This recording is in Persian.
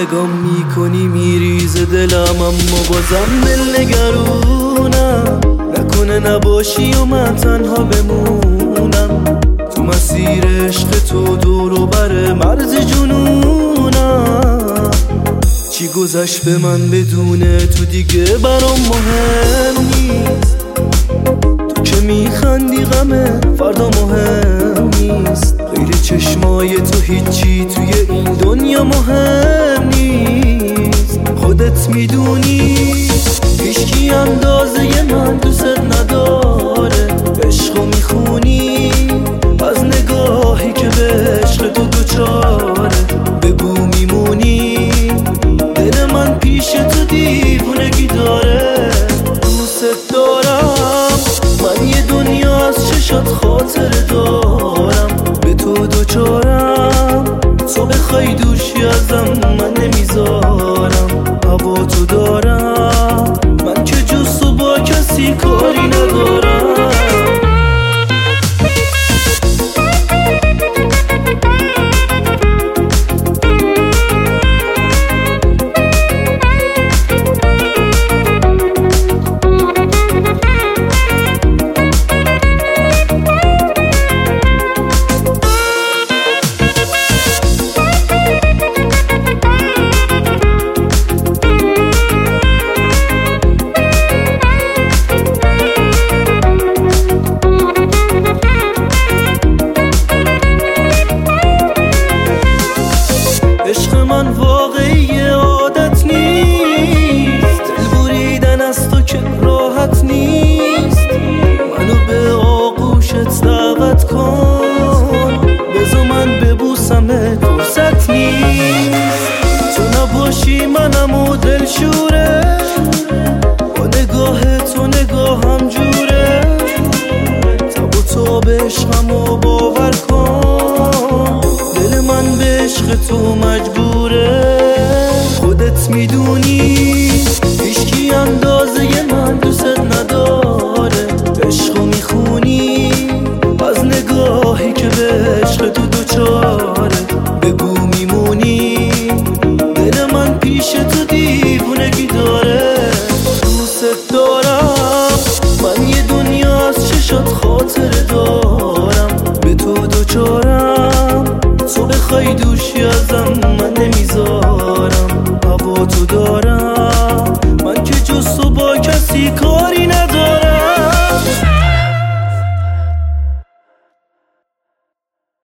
نگام میکنی میریزه دلم، اما بازم دل نگرونم. نکنه نباشی و من تنها بمونم، تو مسیر عشق تو دور و بر مرز جنونم. چی گذشت به من بدونه تو دیگه برام مهم نیست. تو که میخندی غمه فردا مهم نیست. غیر چشمای تو هیچی توی این دنیا مهم نیست. خودت میدونی هیچکی اندازه من دوست نداره. عشقو میخونی از نگاهی که به عشق تو دوچاره. بگو میمونی دل من پیش تو دیوونگی داره. دوست دارم من یه دنیا از چشات خاطر دارم. به تو دوچارم تو بخوای دوشی ازم من نمیذارم. هوا تو دارم من که جز تو با کسی کاری ندارم. عشق من واقعی عادت نیست. دل بریدن از تو که راحت نیست. منو به آغوشت دعوت کن، بذار من ببوسمت فرصت نیست. تو نباشی منم و دل شوره، با نگاه تو نگاهم جوره. تب و تاب عشقمو باور کن، دل من به عشق تو مجبوره. خودت میدونی هیچکی اندازه من دوست نداره. عشقو میخونی از نگاهی که به عشق تو دوچاره. بگو میمونی دل من پیش تو دیوونگی داره. دوست دارم من یه دنیا از چشات خاطر دارم. به تو دوچارم تو بخوای دوشی ازم